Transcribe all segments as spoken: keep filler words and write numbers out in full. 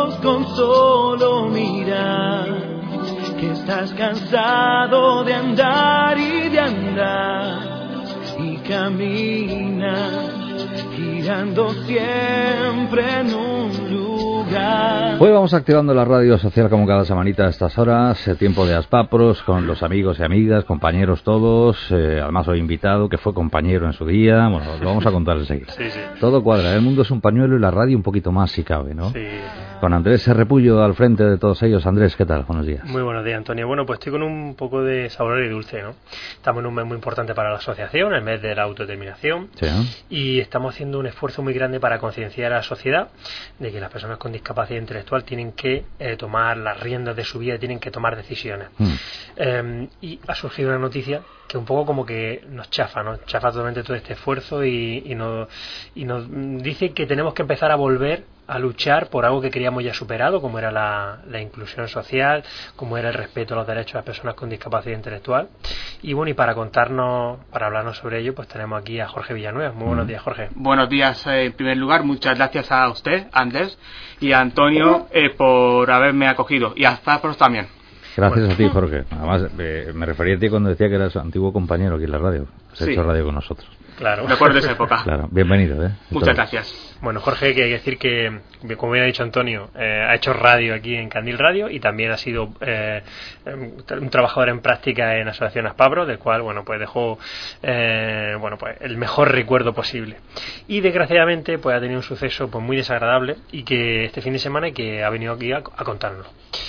ojos con solo mirar, que estás cansado de andar y de andar, y camina girando siempre en un lugar. Hoy vamos activando la radio social como cada semanita a estas horas, eh, tiempo de Aspapros, con los amigos y amigas, compañeros todos, eh, además hoy invitado que fue compañero en su día, bueno, lo vamos a contar enseguida. Sí, sí. Todo cuadra, el mundo es un pañuelo y la radio un poquito más si cabe, ¿no? Sí. Con Andrés Repullo al frente de todos ellos. Andrés, ¿qué tal? Buenos días. Muy buenos días, Antonio. Bueno, pues estoy con un poco de sabor y dulce, ¿no? Estamos en un mes muy importante para la asociación, el mes de la autodeterminación, Sí, ¿no? y estamos haciendo un esfuerzo muy grande para concienciar a la sociedad de que las personas con discapacidad intelectual tienen que eh, tomar las riendas de su vida, tienen que tomar decisiones. Mm. Eh, y ha surgido una noticia que un poco como que nos chafa, ¿no? Chafa totalmente todo este esfuerzo y, y, nos, y nos dice que tenemos que empezar a volver a luchar por algo que queríamos ya superado, como era la, la inclusión social, como era el respeto a los derechos de las personas con discapacidad intelectual. Y bueno, y para contarnos, para hablarnos sobre ello, pues tenemos aquí a Jorge Villanueva. Muy buenos días, Jorge. Buenos días, eh, en primer lugar, muchas gracias a usted, Andrés, y a Antonio eh, por haberme acogido, y a Aspapros también. Gracias Bueno. a ti, Jorge. Además, eh, me refería a ti cuando decía que eras antiguo compañero aquí en la radio. Has Sí. hecho radio con nosotros. Claro. Recuerdo esa época. Claro, bienvenido, ¿eh? Muchas Todo. gracias. Bueno, Jorge, que hay que decir que, como bien ha dicho Antonio, eh, ha hecho radio aquí en Candil Radio y también ha sido eh, un trabajador en práctica en Asociación Aspapros, del cual, bueno, pues dejó eh, bueno, pues el mejor recuerdo posible. Y desgraciadamente, pues ha tenido un suceso pues muy desagradable y que este fin de semana y que ha venido aquí a, a contárnoslo.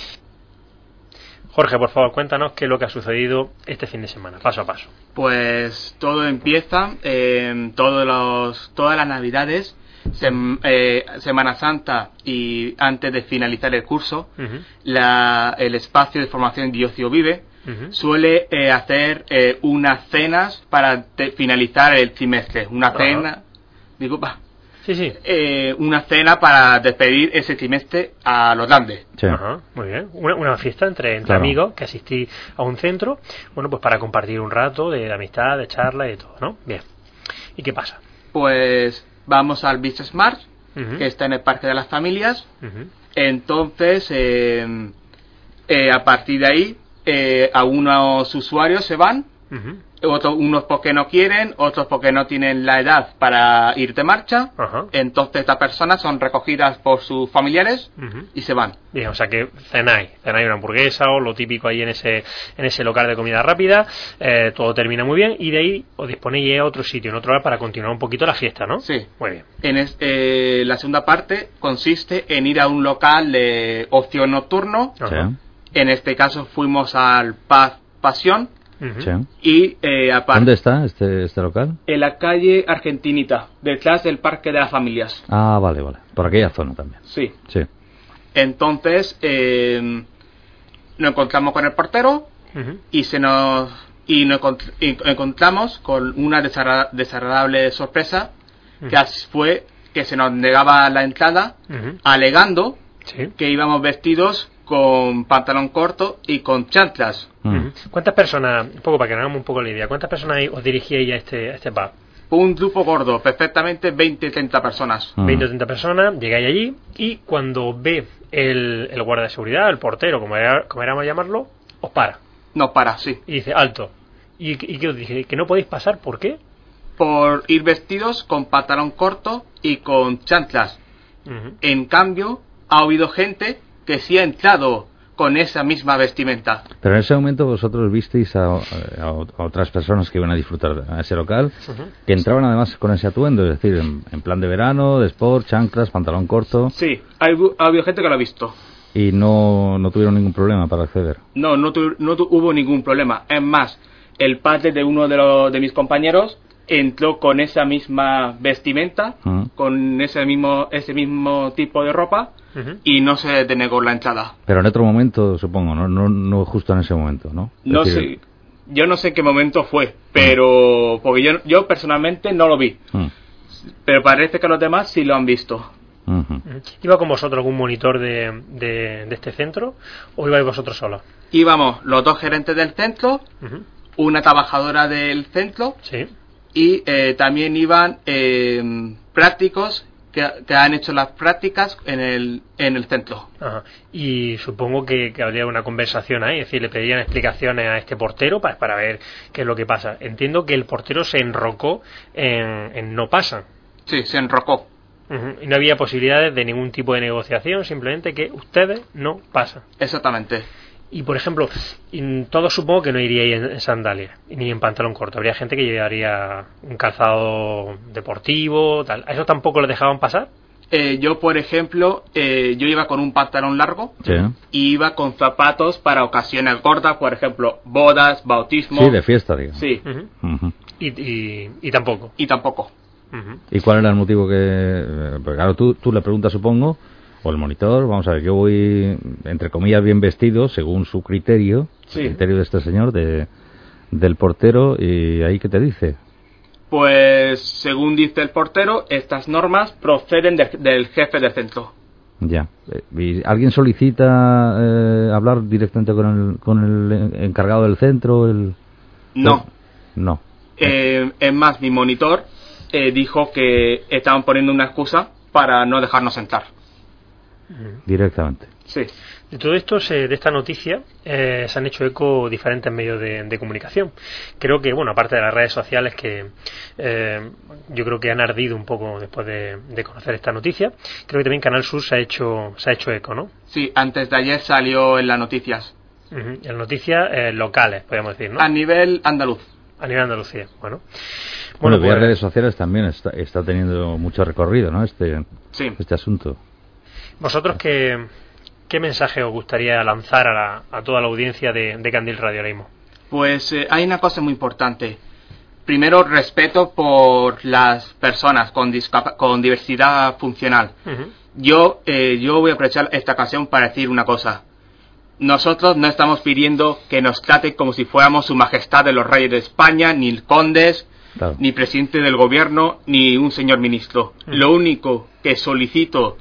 Jorge, por favor, cuéntanos qué es lo que ha sucedido este fin de semana, paso a paso. Pues todo empieza, eh, todos los, todas las navidades, sem, eh, Semana Santa y antes de finalizar el curso, Uh-huh. la, el espacio de formación Diocio Vive Uh-huh. suele eh, hacer eh, unas cenas para te, finalizar el trimestre. Una Ajá. cena, disculpa, Sí, sí. eh, una cena para despedir ese trimestre a los grandes. Sí. Ajá, muy bien. Una, una fiesta entre, entre Claro. amigos que asistí a un centro, bueno, pues para compartir un rato de amistad, de charla y de todo, ¿no? Bien. ¿Y qué pasa? Pues vamos al Business Smart, Uh-huh. que está en el Parque de las Familias. Uh-huh. Entonces, eh, eh, a partir de ahí, eh, algunos usuarios se van, Uh-huh. otros, unos porque no quieren, otros porque no tienen la edad para ir de marcha. Ajá. Entonces, estas personas son recogidas por sus familiares Uh-huh. y se van. Bien, o sea que cenáis, cenáis una hamburguesa o lo típico ahí en ese en ese local de comida rápida, eh, todo termina muy bien y de ahí os disponéis a otro sitio, en otro lugar para continuar un poquito la fiesta, ¿no? Sí. Muy bien. En es- eh, la segunda parte consiste en ir a un local de ocio nocturno. Ajá. Sí. En este caso fuimos al Paz Pasión Ujú. Sí. y eh, aparte ¿Dónde está este, este local? en la calle Argentinita, detrás del Parque de las Familias. Ah, vale, vale. Por aquella zona también. Sí. Sí. Entonces eh, nos encontramos con el portero Ujú. y se nos y nos encont- y encontramos con una desagra- desagradable sorpresa que as- fue que se nos negaba la entrada Ujú. alegando Sí. que íbamos vestidos con pantalón corto y con chanclas. Mm. Ujú. ¿Cuántas personas, un poco para que nos hagamos un poco la idea, cuántas personas ahí os dirigíais a este, a este pub? Un grupo gordo, perfectamente veinte treinta personas. Mm. veinte o treinta personas, llegáis allí y cuando ve el, el guardia de seguridad, el portero, como, era, como éramos a llamarlo, os para No, para, sí. y dice alto. ¿Y, y qué os dije? ¿Que no podéis pasar? ¿Por qué? Por ir vestidos con pantalón corto y con chanclas. Ujú. En cambio, ha habido gente que sí ha entrado con esa misma vestimenta. Pero en ese momento vosotros visteis a, a- a otras personas que iban a disfrutar a ese local, Ujú. que entraban además con ese atuendo, es decir, en, en plan de verano, de sport, chanclas, pantalón corto, Sí, ha, habido- ha habido gente que lo ha visto. y no, no tuvieron ningún problema para acceder. No, no, tu- no tu- hubo ningún problema. Es más, el padre de uno de, los, de mis compañeros entró con esa misma vestimenta, Ujú. con ese mismo, ese mismo tipo de ropa, Ujú. y no se denegó la entrada. Pero en otro momento, supongo, no, no, no justo en ese momento, ¿no? Es No decir, sé, yo no sé qué momento fue, pero porque yo, yo personalmente no lo vi, mm, pero parece que los demás sí lo han visto. ujú. Ujú. ¿Iba con vosotros algún monitor de, de, de este centro o ibais vosotros solos? Íbamos los dos gerentes del centro, Ujú. una trabajadora del centro Sí. y eh, también iban eh, prácticos que, que han hecho las prácticas en el, en el centro. Ajá. Y supongo que, que habría una conversación ahí, es decir, le pedirían explicaciones a este portero para, para ver qué es lo que pasa. Entiendo que el portero se enrocó en, en no pasan. Sí, se enrocó. Uh-huh. Y no había posibilidades de ningún tipo de negociación, simplemente que ustedes no pasan. Exactamente. Y por ejemplo, todos supongo que no iríais en sandalias ni en pantalón corto. Habría gente que llevaría un calzado deportivo, tal. ¿A eso tampoco le dejaban pasar? Eh, yo, por ejemplo, eh, yo iba con un pantalón largo, sí, y iba con zapatos para ocasiones gordas, por ejemplo, bodas, bautismo. Sí, de fiesta, digamos. Sí. Uh-huh. Uh-huh. Y, y, y tampoco. Y tampoco. Uh-huh. ¿Y cuál era el motivo que...? Porque claro, tú, tú le preguntas, supongo, o el monitor, vamos a ver, yo voy, entre comillas, bien vestido, según su criterio, sí, el criterio de este señor, de del portero, y ahí, ¿qué te dice? Pues, según dice el portero, estas normas proceden de, del jefe del centro. Ya. ¿Y alguien solicita eh, hablar directamente con el, con el encargado del centro? El... No. No. Eh, es más, mi monitor eh, dijo que estaban poniendo una excusa para no dejarnos entrar. Directamente. Sí. De todo esto, se, de esta noticia, eh, se han hecho eco diferentes medios de, de comunicación. Creo que, bueno, aparte de las redes sociales que eh, yo creo que han ardido un poco después de, de conocer esta noticia, creo que también Canal Sur se ha hecho se ha hecho eco, ¿no? Sí, antes de ayer salió en las noticias. Uh-huh. En noticias eh, locales, podríamos decir, ¿no? A nivel andaluz. A nivel Andalucía, bueno. Bueno, Bueno, vía pues, redes sociales también está, está teniendo mucho recorrido, ¿no? Este, sí, este asunto. ¿Vosotros qué, qué mensaje os gustaría lanzar a, la, a toda la audiencia de, de Candil Radio ahora mismo? Pues eh, hay una cosa muy importante. Primero, respeto por las personas con, discap- con diversidad funcional. Uh-huh. Yo, eh, yo voy a aprovechar esta ocasión para decir una cosa. Nosotros no estamos pidiendo que nos traten como si fuéramos su majestad de los reyes de España, ni condes, Claro. ni presidente del gobierno, ni un señor ministro. Uh-huh. Lo único que solicito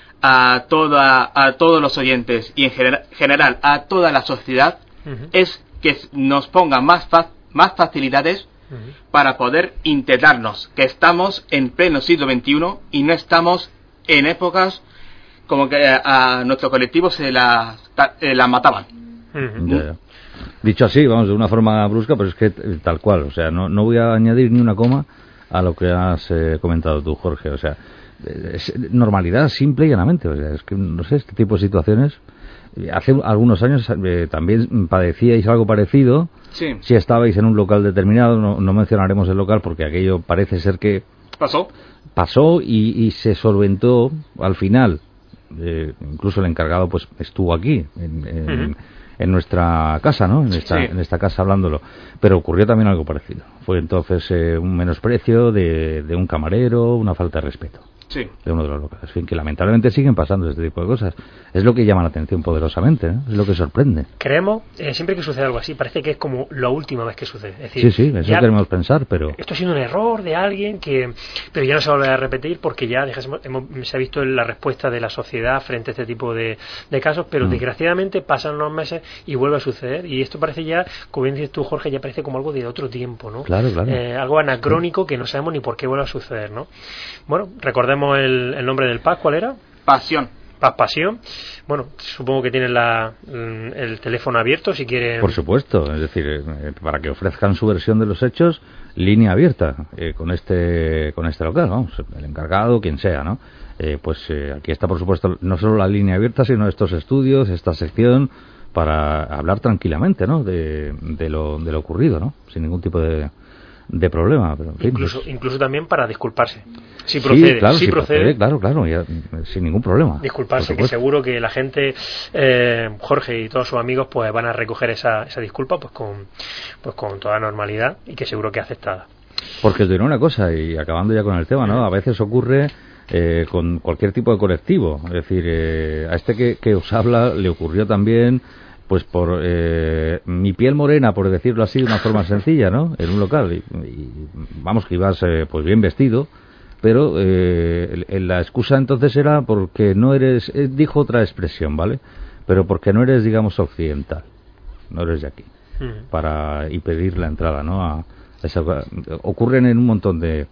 a toda a todos los oyentes y en gener- general a toda la sociedad Uh-huh. es que nos pongan más fa- más facilidades Uh-huh. para poder integrarnos, que estamos en pleno siglo veintiuno y no estamos en épocas como que a, a nuestro colectivo se la, ta- eh, la mataban. Uh-huh. Ya, ya. Dicho así, vamos, de una forma brusca, pero es que eh, tal cual, o sea, no, no voy a añadir ni una coma a lo que has eh, comentado tú, Jorge, o sea, es normalidad simple y llanamente, o sea, es que, no sé, este tipo de situaciones, hace algunos años eh, también padecíais algo parecido, Sí, si estabais en un local determinado, no, no mencionaremos el local porque aquello parece ser que pasó. pasó y, y se solventó al final, eh, incluso el encargado pues estuvo aquí, en, en, Uh-huh. en nuestra casa, ¿no? En esta, Sí. en esta casa hablándolo. Pero ocurrió también algo parecido. Fue entonces eh, un menosprecio de, de un camarero, una falta de respeto Sí. de uno de los locales. En fin, que lamentablemente siguen pasando este tipo de cosas. Es lo que llama la atención poderosamente, ¿eh? Es lo que sorprende. Creemos, eh, siempre que sucede algo así, parece que es como la última vez que sucede. Es decir, Sí, sí, eso ya queremos pensar, pero... esto ha sido un error de alguien que, pero ya no se va a volver a repetir porque ya dejásemos- hemos- se ha visto la respuesta de la sociedad frente a este tipo de, de casos, pero Mm. desgraciadamente pasan unos meses y vuelve a suceder y esto parece ya, como bien dices tú, Jorge, ya parece como algo de otro tiempo, ¿no? Claro, claro. Eh, algo anacrónico que no sabemos ni por qué vuelve a suceder, ¿no? Bueno, recordemos el, el nombre del Paz, ¿cuál era? Pasión. Paz Pasión. Bueno, supongo que tienen la, el teléfono abierto si quieren. Por supuesto, es decir, eh, para que ofrezcan su versión de los hechos, línea abierta eh, con este con este local, vamos, el encargado, quien sea, ¿no? Eh, pues eh, aquí está, por supuesto, no solo la línea abierta, sino estos estudios, esta sección, para hablar tranquilamente, ¿no? De, de, lo, de lo ocurrido, ¿no? Sin ningún tipo de, de problema. Pero, en fin, Incluso, pues- incluso también para disculparse. Si procede, sí, claro, si si procede, procede, claro, claro, ya, sin ningún problema. disculparse, por que supuesto. seguro que la gente, eh, Jorge y todos sus amigos, pues van a recoger esa, esa disculpa pues con, pues con toda normalidad y que seguro que es aceptada. Porque os diré una cosa, y acabando ya con el tema, ¿no? A veces ocurre eh, con cualquier tipo de colectivo. Es decir, eh, a este que, que os habla le ocurrió también, pues por eh, mi piel morena, por decirlo así de una forma sencilla, ¿no? En un local. Y, y vamos, que ibas eh, pues bien vestido, pero eh, el- la excusa entonces era porque no eres, eh, dijo otra expresión, ¿vale? Pero porque no eres, digamos, occidental, no eres de aquí, Mm. para y pedir la entrada, ¿no? A esa, ocurren en un montón de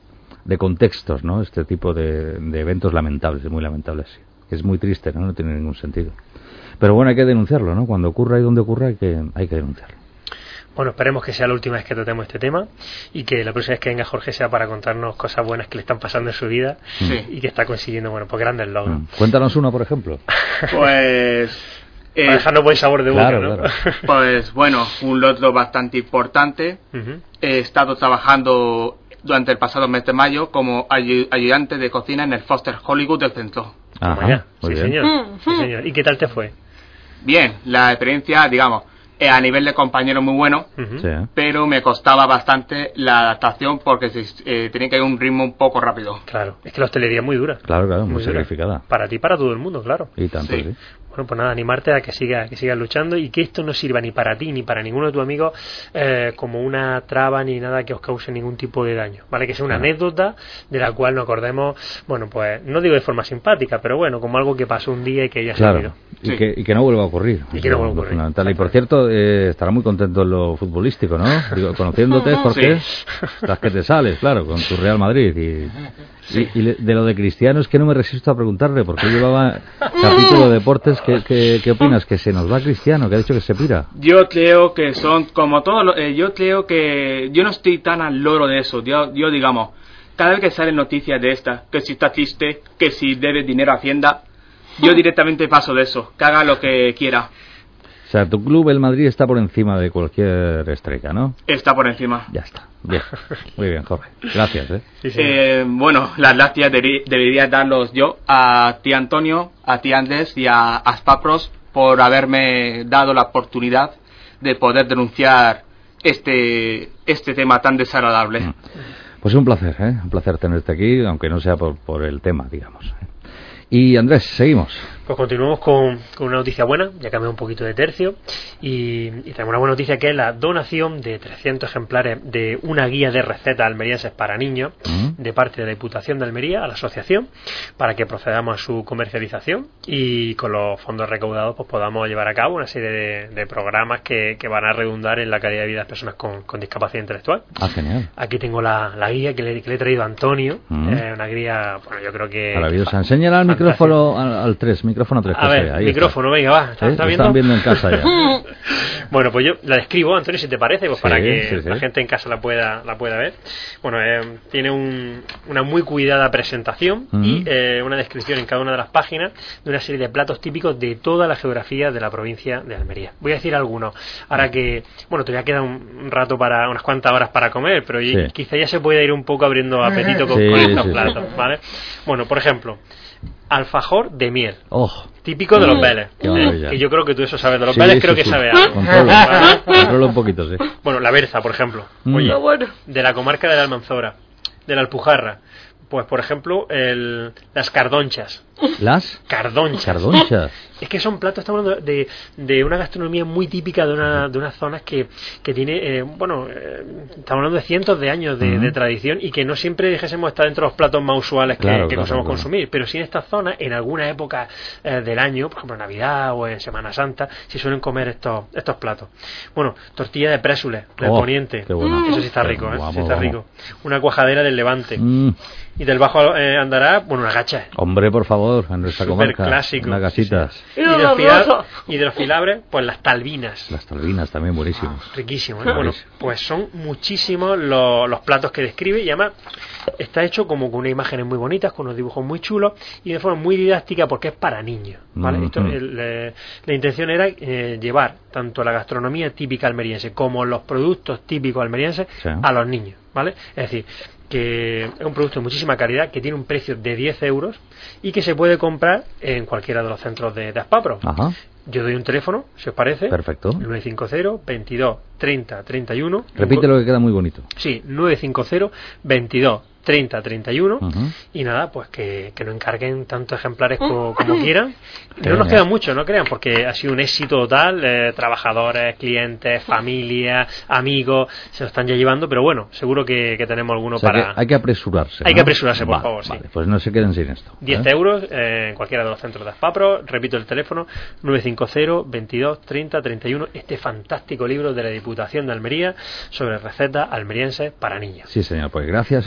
de contextos, ¿no? Este tipo de, de eventos lamentables, muy lamentables. Sí. Es muy triste, ¿no? No tiene ningún sentido. Pero bueno, hay que denunciarlo, ¿no? Cuando ocurra y donde ocurra hay que, hay que denunciarlo. Bueno, esperemos que sea la última vez que tratemos este tema y que la próxima vez que venga Jorge sea para contarnos cosas buenas que le están pasando en su vida sí. y que está consiguiendo, bueno, pues grandes logros. Mm. Cuéntanos una, por ejemplo. Pues... Eh, para dejarnos buen sabor de boca, claro, ¿no? Claro. Pues bueno, un logro bastante importante. Uh-huh. He estado trabajando durante el pasado mes de mayo como ay- ayudante de cocina en el Foster Hollywood del centro. Ajá, Vaya, sí, señor. Uh-huh. sí, señor. ¿Y qué tal te fue? Bien, la experiencia, digamos, eh, a nivel de compañero muy bueno, uh-huh. sí. pero me costaba bastante la adaptación porque se, eh, tenía que ir a un ritmo un poco rápido. Claro, es que la hostelería es muy dura. Claro, claro, muy, muy sacrificada. Dura. Para ti y para todo el mundo, claro. Y tanto, sí. sí. Bueno, pues nada, animarte a que sigas que sigas luchando y que esto no sirva ni para ti ni para ninguno de tus amigos eh, como una traba ni nada que os cause ningún tipo de daño, ¿vale? Que sea una claro. anécdota de la cual nos acordemos, bueno, pues no digo de forma simpática, pero bueno, como algo que pasó un día y que ya claro. se olvidó. Y, sí. que, y que no vuelva a ocurrir. Y que no vuelva a ocurrir. Fundamental. Y por cierto, eh, estará muy contento en lo futbolístico, ¿no? Digo, conociéndote, Jorge, sí. las que te sales, claro, con tu Real Madrid. Y, sí. y, y de lo de Cristiano es que no me resisto a preguntarle, porque él llevaba capítulo de deportes. ¿Qué, qué, qué opinas? ¿Que se nos va Cristiano? ¿Que ha dicho que se pira? Yo creo que son, como todos, eh, yo creo que yo no estoy tan al loro de eso. Yo, yo digamos, cada vez que salen noticias de estas, que si está triste, que si debe dinero a Hacienda, yo directamente paso de eso, que haga lo que quiera. O sea, tu club, el Madrid, está por encima de cualquier estrella, ¿no? Está por encima. Ya está. Bien. Muy bien, Jorge. Gracias, ¿eh? Sí, sí. Eh, bueno, las gracias debería, debería darlos yo a ti, Antonio, a ti, Andrés, y a Aspapros por haberme dado la oportunidad de poder denunciar este este tema tan desagradable. Pues un placer, ¿eh? Un placer tenerte aquí, aunque no sea por, por el tema, digamos. Y Andrés, seguimos. Pues continuamos con, con una noticia buena, ya cambié un poquito de tercio, y, y tenemos una buena noticia que es la donación de trescientos ejemplares de una guía de recetas almerienses para niños ¿Mm? de parte de la Diputación de Almería a la asociación, para que procedamos a su comercialización y con los fondos recaudados pues podamos llevar a cabo una serie de, de programas que, que van a redundar en la calidad de vida de las personas con, con discapacidad intelectual. Ah, genial. Aquí tengo la, la guía que le, que le he traído a Antonio, ¿Mm? eh, una guía, bueno, yo creo que... Maravillosa. Enséñala al micrófono, al, al tres, micrófono tres. A ver, ahí micrófono, está. Venga, va. ¿Estás, ¿Sí? ¿estás viendo? Están viendo en casa ya. Bueno, pues yo la describo, Antonio, si te parece, pues sí, para que sí, sí. la gente en casa la pueda la pueda ver. Bueno, eh, tiene un, una muy cuidada presentación uh-huh. y eh, una descripción en cada una de las páginas de una serie de platos típicos de toda la geografía de la provincia de Almería. Voy a decir algunos. Ahora que, bueno, todavía queda un rato para, unas cuantas horas para comer, pero sí. quizá ya se puede ir un poco abriendo apetito con, sí, con estos sí, platos, sí. ¿vale? Bueno, por ejemplo, alfajor de miel. Oh. Típico de los Vélez. Eh, que yo creo que tú eso sabes de los sí, Vélez, sí, creo sí. que sabe algo. Controlo, ¿vale? Controlo un poquito, sí. Bueno, la berza, por ejemplo. Mm. Oye, bueno. De la comarca de la Almanzora, de la Alpujarra. Pues, por ejemplo, el, las cardonchas. ¿Las? Cardonchas. Cardonchas. Es que son platos, estamos hablando de, de una gastronomía muy típica de una de unas zonas que, que tiene, eh, bueno, eh, estamos hablando de cientos de años de, uh-huh. de tradición y que no siempre dijésemos estar dentro de los platos más usuales que, claro, que claro, solemos claro. consumir, pero sí en estas zonas, en alguna época eh, del año, por ejemplo en Navidad o en Semana Santa, se suelen comer estos estos platos. Bueno, tortilla de présules del oh, Poniente, qué bueno. eso sí está rico, ¿eh? Vamos, sí está vamos. rico. Una cuajadera del Levante. Mm. Y del Bajo eh, Andará, bueno, una gacha. Hombre, por favor, en nuestra Super comarca. clásico. Unas gasitas. Sí, sí. Y, de los fila- y de los filabres, pues las talbinas. Las talbinas también buenísimas. Ah, riquísimo, ¿eh? Bueno, pues son muchísimos los, los platos que describe y además está hecho como con unas imágenes muy bonitas, con unos dibujos muy chulos y de forma muy didáctica porque es para niños, ¿vale? Mm-hmm. Esto, el, eh, la intención era eh, llevar tanto la gastronomía típica almeriense como los productos típicos almerienses sí. a los niños, ¿vale? Es decir, que es un producto de muchísima calidad, que tiene un precio de diez euros y que se puede comprar en cualquiera de los centros de, de Aspapro. Ajá. Yo doy un teléfono, si os parece. Perfecto. nueve cinco cero, veintidós, treinta, treinta y uno. Repite lo que queda muy bonito. Sí, nueve cinco cero, veintidós, treinta, treinta y uno. Uh-huh. Y nada, pues que, que nos encarguen tantos ejemplares como, como quieran. Que no nos queda mucho, no crean, porque ha sido un éxito total. Eh, trabajadores, clientes, familia, amigos, se lo están ya llevando, pero bueno, seguro que, que tenemos alguno, o sea, para... hay que apresurarse. Hay ¿no? que apresurarse, por vale, favor, vale, sí. Pues no se queden sin esto. diez ¿eh? euros eh, en cualquiera de los centros de Aspapro. Repito el teléfono, nueve cinco cero, veintidós, treinta, treinta y uno. Este fantástico libro de la Diputación de Almería sobre recetas almerienses para niños. Sí, señor, pues gracias a la Diputación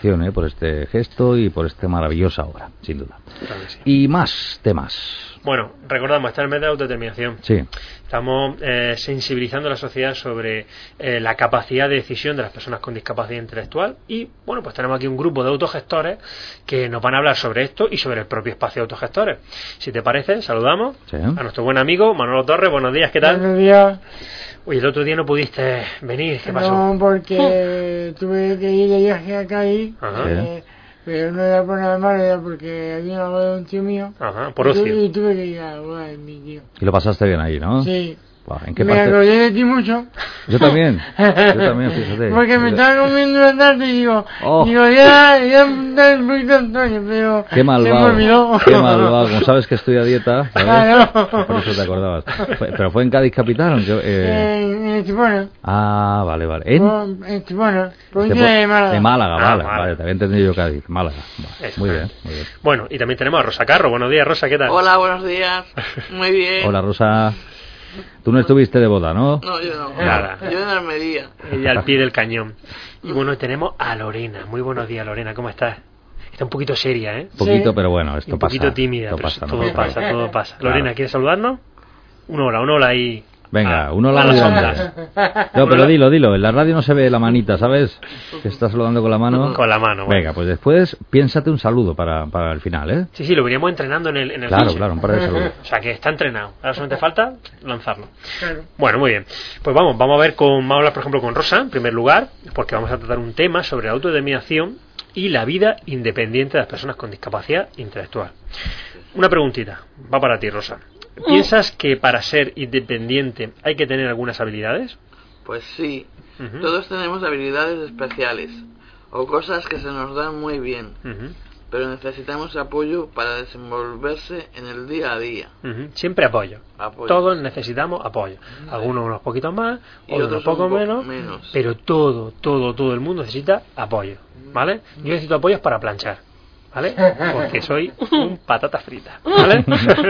felicitación ¿eh? por este gesto y por esta maravillosa obra, sin duda. Claro que sí. Y más temas. Bueno, recordamos, está el mes de la autodeterminación. Sí. Estamos eh, sensibilizando a la sociedad sobre eh, la capacidad de decisión de las personas con discapacidad intelectual y, bueno, pues tenemos aquí un grupo de autogestores que nos van a hablar sobre esto y sobre el propio espacio de autogestores. Si te parece, saludamos Sí. a nuestro buen amigo Manolo Torres. Buenos días, ¿qué tal? Buenos días. Oye, el otro día no pudiste venir, ¿qué pasó? No, porque tuve que ir de viaje a Cádiz, Ajá. eh, pero no era por nada malo, era porque había una boda de un tío mío. Ajá, por y tu- ocio. Y tuve que ir a la boda de mi tío. Y lo pasaste bien ahí, ¿no? Sí. Buah, ¿en qué Me parte? acordé de ti mucho. Yo también. Yo también, fíjate. Porque me estaba comiendo la tarde y digo, Oh. digo, ya, ya apunté un poquito a Antonio, pero Qué se me malvado. olvidó. Qué malvado. Como sabes que estoy a dieta, ¿sabes? Claro. Por eso te acordabas. Fue- ¿Pero fue en Cádiz capital? ¿o en qué- eh? En, en Estepona. Ah, vale, vale. ¿En? En Estepona, provincia Este- de Málaga. De Málaga, Ah, vale. Málaga. Vale, te había entendido yo Cádiz. Málaga. Vale. Eso. Muy bien, muy bien. Bueno, y también tenemos a Rosa Carro. Buenos días, Rosa, ¿qué tal? Hola, buenos días. Muy bien. Hola, Rosa. Tú no estuviste de boda, ¿no? No, yo no. Nada. Yo en Almería. Ella al pie del cañón. Y bueno, tenemos a Lorena. Muy buenos días, Lorena, ¿cómo estás? Está un poquito seria, ¿eh? Un poquito, Sí. pero bueno, Y esto un pasa. poquito tímida, Esto pero pasa, no todo pasa pasa, todo pasa. Claro. Lorena, ¿quieres saludarnos? Un hola, un hola ahí. Venga, Ah, uno la a las grande. ondas. No, pero dilo, dilo. En la radio no se ve la manita, ¿sabes? Que estás saludando con la mano. Con la mano. Bueno. Venga, pues después piénsate un saludo para, para el final, ¿eh? Sí, sí, lo veníamos entrenando en el, en el Claro, coche. claro, un par de saludos. O sea que está entrenado. Ahora solamente falta lanzarlo. Claro. Bueno, muy bien. Pues vamos, vamos a ver con, vamos a hablar por ejemplo con Rosa, en primer lugar, porque vamos a tratar un tema sobre la autodeterminación y la vida independiente de las personas con discapacidad intelectual. Una preguntita, va para ti, Rosa. ¿Piensas que para ser independiente hay que tener algunas habilidades? Pues sí. Ujú. Todos tenemos habilidades especiales o cosas que se nos dan muy bien, Ujú, pero necesitamos apoyo para desenvolverse en el día a día. ujú. Siempre apoyo. Apoyo. Todos necesitamos apoyo. Algunos unos poquitos más, Y otros otros un poco un po- menos, menos. pero todo, todo, todo el mundo necesita apoyo, ¿vale? Yo necesito apoyos para planchar, ¿vale? Porque soy un patata frita, ¿vale?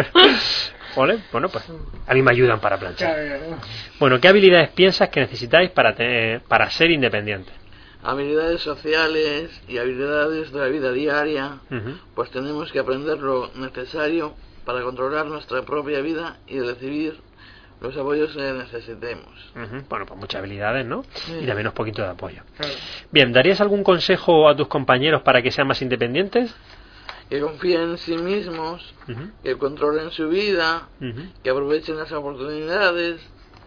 ¿Vale? Bueno, pues a mí me ayudan para planchar. Claro. Bueno, ¿qué habilidades piensas que necesitáis para tener, para ser independientes? Habilidades sociales y habilidades de la vida diaria, Ujú. pues tenemos que aprender lo necesario para controlar nuestra propia vida y recibir los apoyos que necesitemos. Ujú. Bueno, pues muchas habilidades, ¿no? Sí. Y también un poquito de apoyo. Claro. Bien, ¿darías algún consejo a tus compañeros para que sean más independientes? Que confíen en sí mismos, Ujú. que controlen su vida, Ujú. que aprovechen las oportunidades,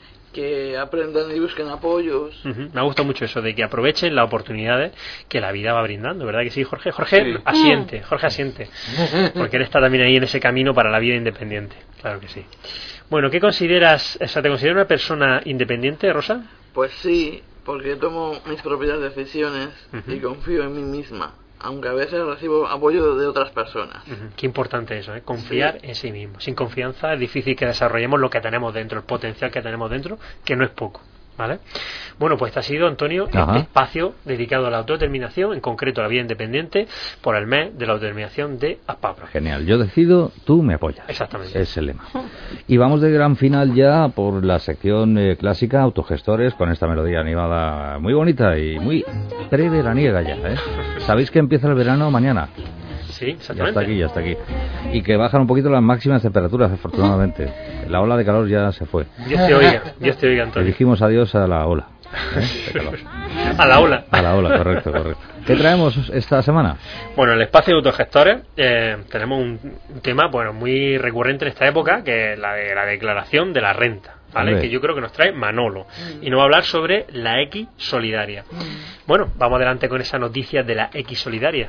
que aprendan y busquen apoyos. Ujú. Me gusta mucho eso de que aprovechen las oportunidades que la vida va brindando, ¿verdad que sí, Jorge? Jorge Sí. asiente, Jorge asiente, porque él está también ahí en ese camino para la vida independiente, claro que sí. Bueno, ¿qué consideras, o sea, te consideras una persona independiente, Rosa? Pues sí, porque tomo mis propias decisiones Ujú. y confío en mí misma, aunque a veces recibo apoyo de otras personas. Ujú. Qué importante eso, ¿eh? Confiar Sí. en sí mismo. Sin confianza es difícil que desarrollemos lo que tenemos dentro, el potencial que tenemos dentro, que no es poco, ¿vale? Bueno, pues este ha sido, Antonio, Ajá. este espacio dedicado a la autodeterminación, en concreto a la vida independiente, por el mes de la autodeterminación de Aspapro. Genial. Yo decido, tú me apoyas. Exactamente. Es el lema. Y vamos de gran final ya por la sección eh, clásica, autogestores, con esta melodía animada muy bonita y muy preveraniega ya, ¿eh? Sabéis que empieza el verano mañana. Sí, Ya exactamente. está aquí, ya está aquí. Y que bajan un poquito las máximas temperaturas, afortunadamente. La ola de calor ya se fue. Dios te oiga, Dios te oiga, Le Antonio. dijimos adiós a la ola. ¿eh? De calor. A la ola. A la ola, correcto, correcto. ¿Qué traemos esta semana? Bueno, en el espacio de autogestores eh, tenemos un, un tema bueno muy recurrente en esta época, que es la de la declaración de la renta, ¿vale? Hombre. Que yo creo que nos trae Manolo y nos va a hablar sobre la X solidaria. Bueno, vamos adelante con esa noticia de la X solidaria.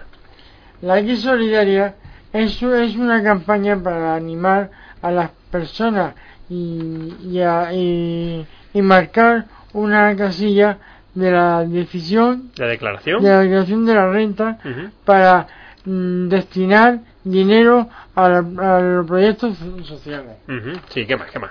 La X Solidaria es, es una campaña para animar a las personas y, y, a- y- y marcar una casilla de la decisión La declaración. de la declaración de la renta Ujú. para mm, destinar dinero a, la- a los proyectos sociales. Ujú. Sí, ¿qué más? ¿Qué más?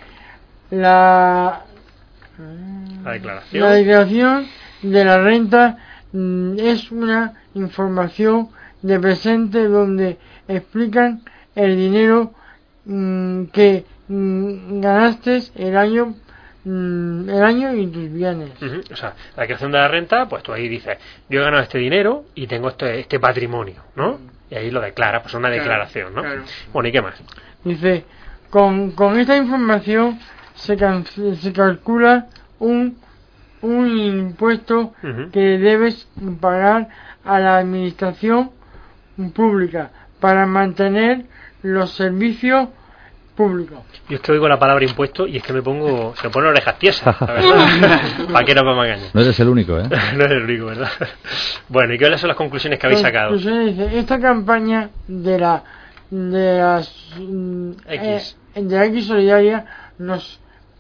La, La declaración. la declaración de la renta mm, es una información de presente donde explican el dinero mm, que mm, ganaste el año mm, el año y tus bienes. Uh-huh. O sea, la declaración de la renta, pues tú ahí dices, yo he ganado este dinero y tengo este, este patrimonio, ¿no? Y ahí lo declaras, pues una Claro, declaración, ¿no? claro. Bueno, ¿y qué más? Dice, con, con esta información se, can- se calcula un, un impuesto Uh-huh. que debes pagar a la administración pública para mantener los servicios públicos. Yo es que oigo la palabra impuesto y es que me pongo, se me ponen orejas tiesas, la verdad. ¿Para qué nos vamos a engañar? No eres el único, ¿eh? No eres el único, ¿verdad? Bueno, ¿y cuáles son las conclusiones que habéis sacado? Conclusiones, dice, esta campaña de la de las mm, X. eh, de la X Solidaria nos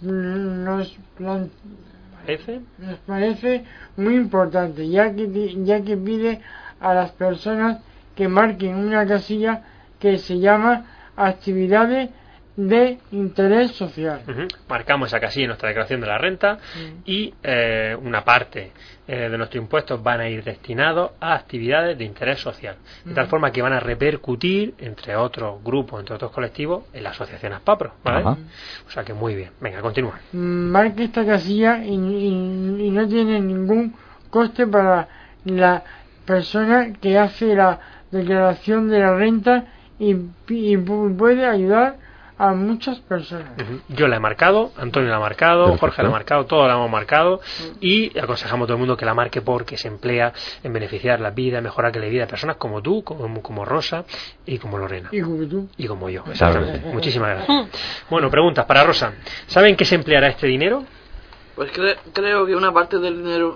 nos plan- ¿Ese? nos parece muy importante, ya que di- ya que pide a las personas que marquen una casilla que se llama actividades de interés social. Uh-huh. Marcamos esa casilla en nuestra declaración de la renta Mm. y eh, una parte eh, de nuestros impuestos van a ir destinados a actividades de interés social, de tal Mm. forma que van a repercutir entre otros grupos, entre otros colectivos, en la asociación ASPAPRO, ¿vale? Ajá. O sea que muy bien. Venga, continúa. Marque esta casilla y, y- y no tiene ningún coste para la persona que hace la declaración de la renta y, y pu- puede ayudar a muchas personas. Uh-huh. Yo la he marcado, Antonio la ha marcado, Perfecto. Jorge la ha marcado, todos la hemos marcado y aconsejamos a todo el mundo que la marque porque se emplea en beneficiar la vida, mejorar la vida de personas como tú, como, como Rosa y como Lorena. Y como tú. Y como yo, Claro. exactamente. Muchísimas gracias. Bueno, preguntas para Rosa. ¿Saben qué se empleará este dinero? Pues cre- creo que una parte del dinero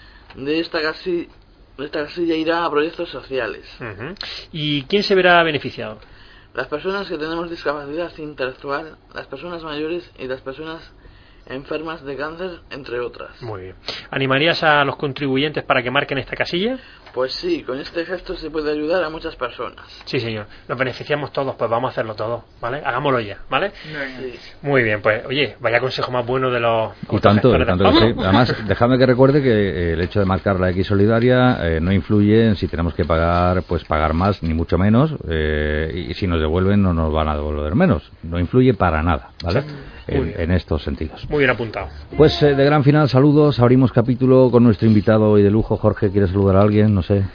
de esta casilla, de esta casilla irá a proyectos sociales. Uh-huh. ¿Y quién se verá beneficiado? Las personas que tenemos discapacidad intelectual, las personas mayores y las personas enfermas de cáncer, entre otras. Muy bien. ¿Animarías a los contribuyentes para que marquen esta casilla? Pues sí, con este gesto se puede ayudar a muchas personas. Sí, señor. Nos beneficiamos todos, pues vamos a hacerlo todos, ¿vale? Hagámoslo ya, ¿vale? Sí. Muy bien, pues, oye, vaya consejo más bueno de los... Y tanto, y autogestores tanto de que sí. Pablo. Además, déjame que recuerde que eh, el hecho de marcar la X solidaria eh, no influye en si tenemos que pagar, pues pagar más, ni mucho menos, eh, y si nos devuelven no nos van a devolver menos. No influye para nada, ¿vale? Muy En, bien. en estos sentidos. Muy bien apuntado. Pues eh, de gran final, saludos. Abrimos capítulo con nuestro invitado hoy de lujo. Jorge, ¿quieres saludar a alguien? No sé.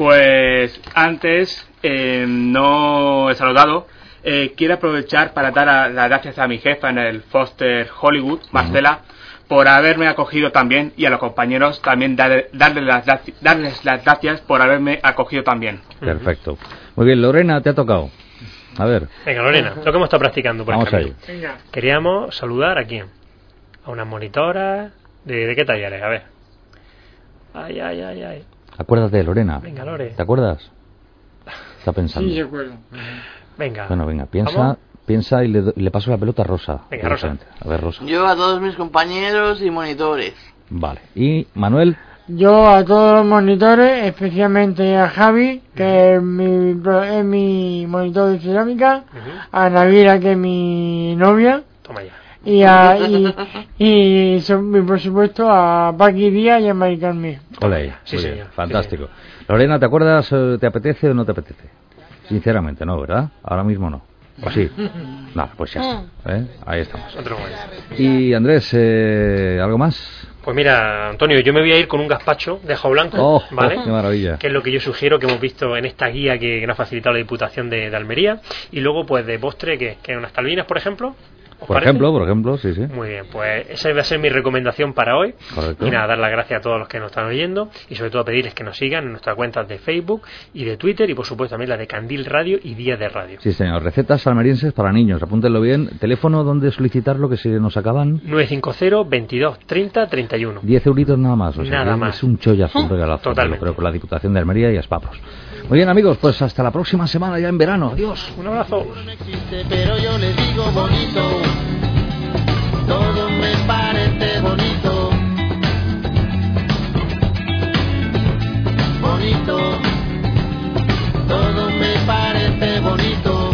Pues antes eh, no he saludado. Eh, quiero aprovechar para dar a- las gracias a mi jefa en el Foster Hollywood, Marcela, por haberme acogido también, y a los compañeros también dar- darles, las, graci- darles las gracias por haberme acogido también. Perfecto. Muy bien, Lorena, te ha tocado. A ver, Venga, Lorena, lo que hemos estado practicando por el vamos a camino. ello. Venga. Queríamos saludar a quién. A unas monitoras. ¿De, de qué talleres? A ver. Ay, ay, ay, ay. Acuérdate, Lorena. Venga, Lore. ¿Te acuerdas? Está pensando. Sí, de acuerdo. Venga. Bueno, venga, piensa, ¿Vamos? piensa y le, do- le paso la pelota a Rosa. Venga, Rosa. directamente. A ver, Rosa. Yo a todos mis compañeros y monitores. Vale. Y Manuel, Yo a todos los monitores, especialmente a Javi, que es mi, pro- es mi monitor de cerámica, Ujú. a Navira, que es mi novia, Toma ya. y, a, y, y, so- y por supuesto a Paqui Díaz y a Mari Carmen. ole, Sí, muy bien, señor. fantástico. Lorena, ¿te acuerdas? eh, ¿Te apetece o no te apetece? Sinceramente, no, ¿verdad? Ahora mismo no. ¿O sí? No, pues ya está. ¿eh? Ahí estamos. Otro momento. Y Andrés, eh, ¿algo más? Pues mira, Antonio, yo me voy a ir con un gazpacho de ajo blanco, Oh, ¿vale? oh, qué maravilla. Que es lo que yo sugiero, que hemos visto en esta guía que, que nos ha facilitado la Diputación de, de Almería. Y luego, pues de postre, que, que unas talvinas, por ejemplo. ¿Os Por parece? ejemplo, por ejemplo, sí, sí. Muy bien, pues esa va a ser mi recomendación para hoy. Correcto. Y nada, dar las gracias a todos los que nos están oyendo y sobre todo pedirles que nos sigan en nuestras cuentas de Facebook y de Twitter y por supuesto también la de Candil Radio y Día de Radio. Sí, señor. Recetas almerienses para niños. Apúntenlo bien. Teléfono donde solicitarlo, que se nos acaban. nueve cinco cero, veintidós, treinta, treinta y uno. diez euritos nada más. O sea, Nada que más. es un chollazo, un regalazo. Totalmente. Creo con la Diputación de Almería y Aspapros. Muy bien, amigos, pues hasta la próxima semana ya en verano. Adiós. Un abrazo. No existe, pero yo le digo bonito. Todo me parece bonito. Bonito. Todo me parece bonito.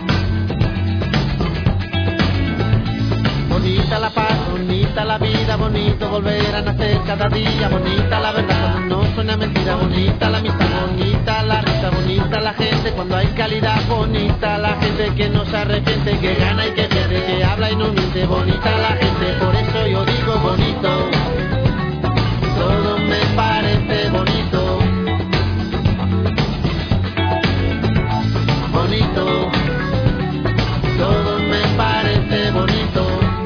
Bonita la paz, bonita la vida, bonito volver a nacer cada día, bonita la verdad cuando no soy suena mentira, bonita la amistad, bonita la risa, bonita la gente cuando hay calidad, bonita la gente que no se arrepiente, que gana y que pierde, que habla y no miente, bonita la gente, por eso yo digo bonito, todo me parece bonito, bonito, todo me parece bonito.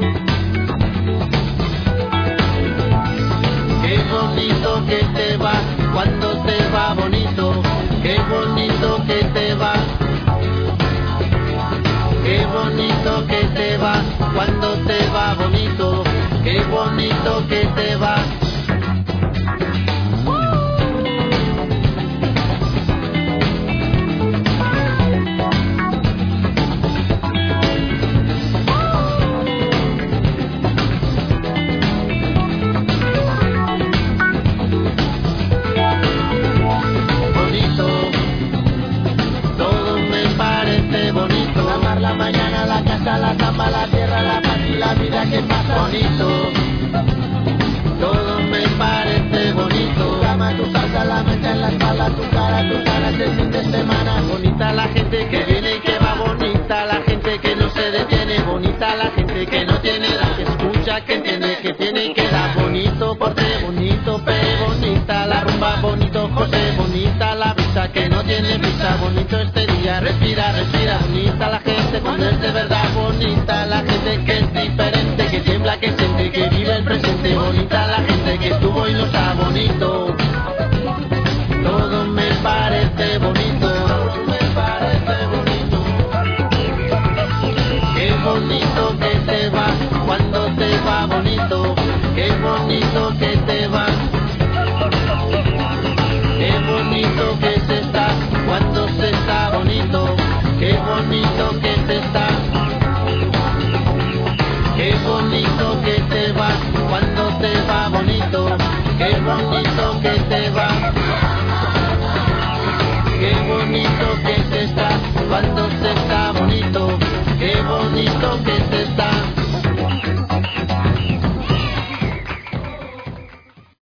Qué bonito que te va, cuando te va bonito, qué bonito que te va, qué bonito que te va, cuando te va bonito, qué bonito que te va. La cama, la tierra, la paz y la vida que pasa. Bonito, todo me parece bonito. Tu cama, tu salsa, la mancha en la espalda, tu cara, tus ganas de fin de semana. Bonita la gente que viene y que va, bonita la gente que no se detiene, bonita la gente que no tiene edad, que escucha, que entiende, que tiene y que da. Bonito porte, bonito pe, bonita la rumba, bonito José, bonita la vista que no tiene prisa, bonito este día, respira, respira, bonita la gente cuando es de verdad, bonita la gente que es diferente, que tiembla, que siente, que vive el presente, bonita la gente que estuvo y no está bonito, todo me parece bonito, todo me parece bonito, qué bonito que te va, cuando te va bonito, qué bonito que te va, qué bonito que se está, cuando se está bonito, qué bonito que te está, qué bonito que te va, cuando te va bonito, qué bonito que